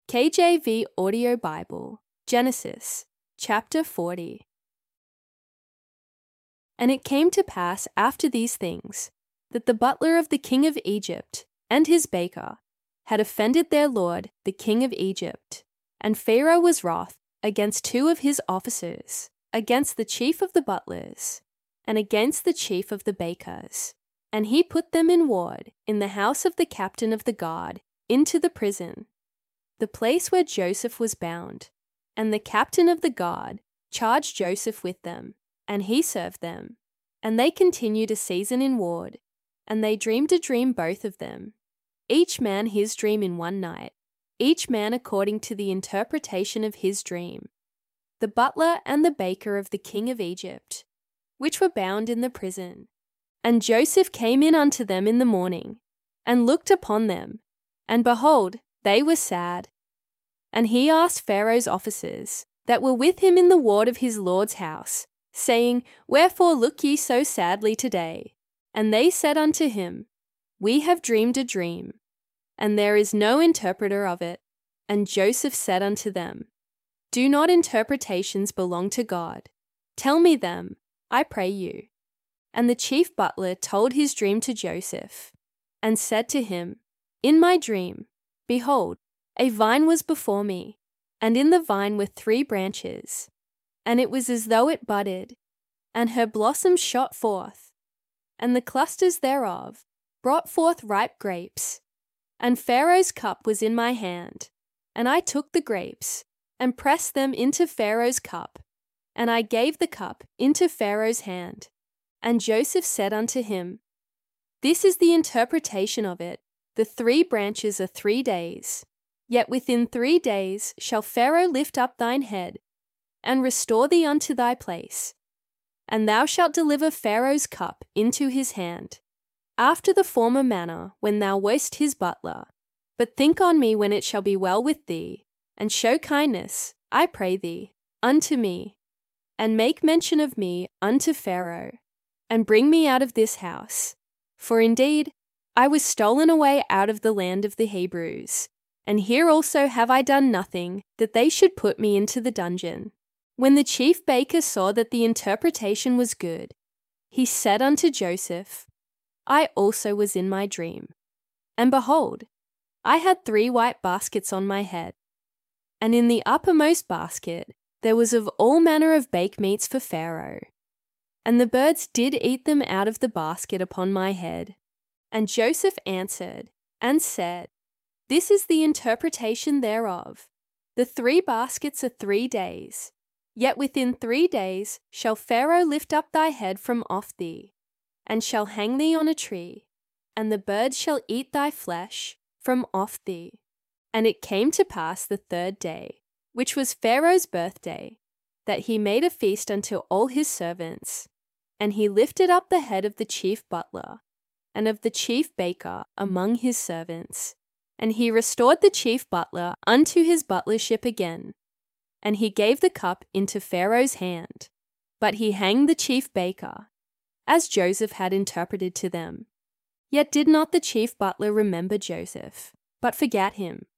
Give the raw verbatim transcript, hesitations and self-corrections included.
K J V Audio Bible, Genesis, chapter forty. And it came to pass after these things, that the butler of the king of Egypt and his baker had offended their lord, the king of Egypt. And Pharaoh was wroth against two of his officers, against the chief of the butlers, and against the chief of the bakers. And he put them in ward in the house of the captain of the guard, into the prison, the place where Joseph was bound. And the captain of the guard charged Joseph with them, and he served them. And they continued a season in ward, and they dreamed a dream both of them, each man his dream in one night, each man according to the interpretation of his dream, the butler and the baker of the king of Egypt, which were bound in the prison. And Joseph came in unto them in the morning, and looked upon them, and behold, they were sad. And he asked Pharaoh's officers that were with him in the ward of his lord's house, saying, Wherefore look ye so sadly today? And they said unto him, We have dreamed a dream, and there is no interpreter of it. And Joseph said unto them, Do not interpretations belong to God? Tell me them, I pray you. And the chief butler told his dream to Joseph, and said to him, In my dream, behold, a vine was before me, and in the vine were three branches, and it was as though it budded, and her blossoms shot forth, and the clusters thereof brought forth ripe grapes. And Pharaoh's cup was in my hand, and I took the grapes, and pressed them into Pharaoh's cup, and I gave the cup into Pharaoh's hand. And Joseph said unto him, This is the interpretation of it. The three branches are three days. Yet within three days shall Pharaoh lift up thine head, and restore thee unto thy place. And thou shalt deliver Pharaoh's cup into his hand, after the former manner when thou wast his butler. But think on me when it shall be well with thee, and show kindness, I pray thee, unto me, and make mention of me unto Pharaoh, and bring me out of this house. For indeed, I was stolen away out of the land of the Hebrews, and here also have I done nothing, that they should put me into the dungeon. When the chief baker saw that the interpretation was good, he said unto Joseph, I also was in my dream, and behold, I had three white baskets on my head, and in the uppermost basket there was of all manner of bake meats for Pharaoh. And the birds did eat them out of the basket upon my head. And Joseph answered and said, This is the interpretation thereof. The three baskets are three days. Yet within three days shall Pharaoh lift up thy head from off thee, and shall hang thee on a tree, and the birds shall eat thy flesh from off thee. And it came to pass the third day, which was Pharaoh's birthday, that he made a feast unto all his servants. And he lifted up the head of the chief butler, and of the chief baker among his servants. And he restored the chief butler unto his butlership again. And he gave the cup into Pharaoh's hand. But he hanged the chief baker, as Joseph had interpreted to them. Yet did not the chief butler remember Joseph, but forgat him.